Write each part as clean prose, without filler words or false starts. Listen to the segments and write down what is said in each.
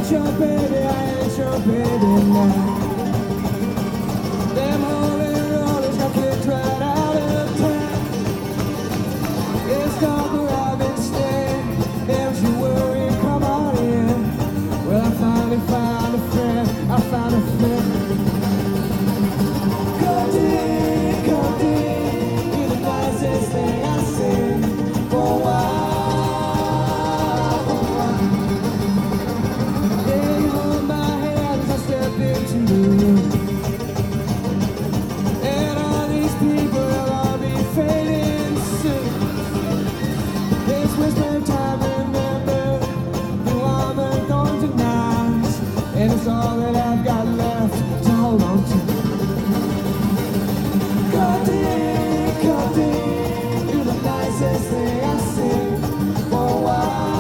ain't your baby now. Them holy rollers got kicked right out of town. It's dark where I've been staying. Don't you worry, come on in. Well, I finally found a friend. I found a friend. Come in, you're the nicest thing I've seen for a while. Yeah, you hold my hand as I step into the room. And all these people will all be fading soon. It's whisper time, remember the woman going tonight. And it's all that I've got left to hold on to. Come in, you're the nicest thing I've seen for a while.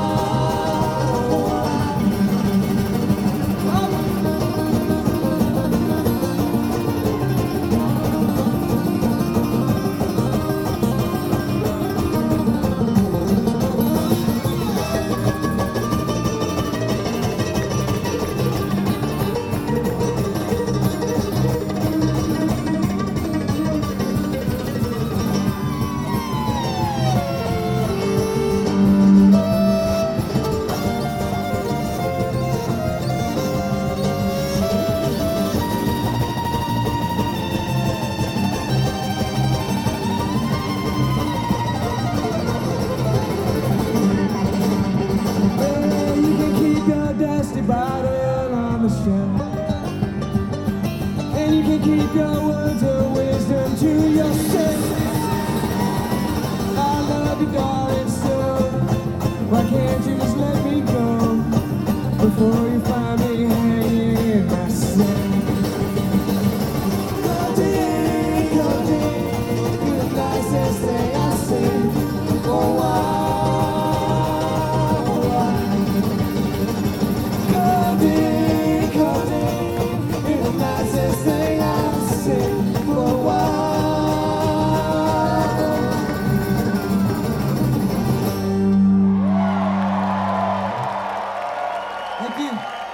Bottle on the shelf, and you can keep your words of wisdom to yourself. I love you, darling, so why can't you just let me go before you find me hanging in my cell? Come in, you're the nicest thing I've seen for a while. Thank you.